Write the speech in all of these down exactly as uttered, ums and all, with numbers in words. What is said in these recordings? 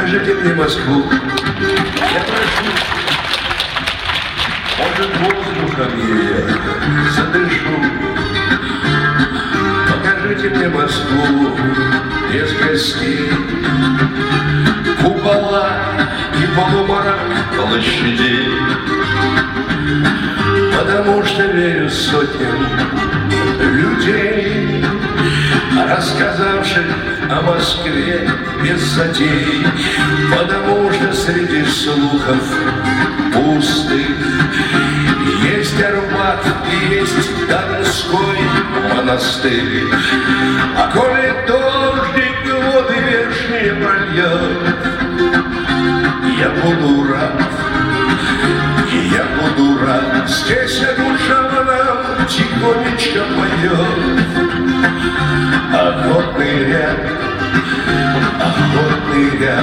покажите мне Москву. Я прошу, может, воздухом ее задышу. Покажите мне Москву без гостей, купола и полумрак площадей. Потому что верю сотням людей, рассказавших о Москве без затей. Потому что среди слухов пустых есть Арбат и есть Донской монастырь. А коли дождик воды вешние прольет, я буду рад, я буду рад. Здесь душа нам тихонечко поет. Охотный ряд, охотный ряд.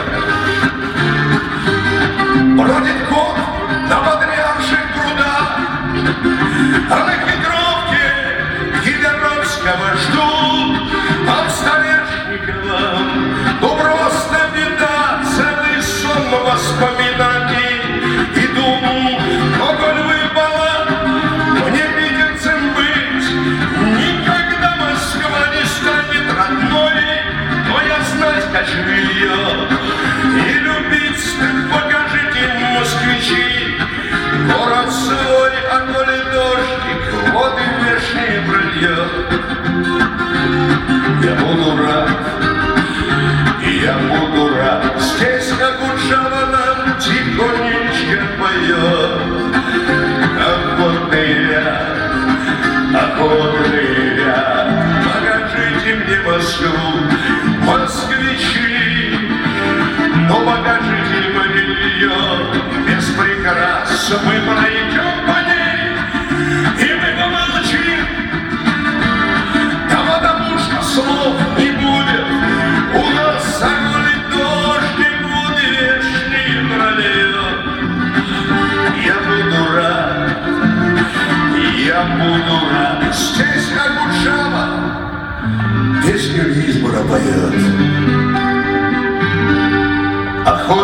Бродит год на подрявших прудах, а на Петровке Кидеровского ждут. А в Столешниково, ну просто беда, целый сон воспоминаний и дум. Но коль выпало мне питерцем быть, никогда Москва не станет родной. Но я знать хочу ее и любить стыд. Покажите, москвичи, город свой, а коли дождик воды вешние прольет, я буду рад, я буду рад. Здесь, как у Джавана, тихонечко поет. Охотный ряд, охотный ряд. Покажите мне Москву, москвичи. Ну покажите мне ее без прикрас. Мы пройдем по ней, и мы помолчим. Да потому что слов не будет. У нас огонь дождик воды вешние прольет. Я буду рад, я буду рад. Здесь Агушава песню избора поет. Охота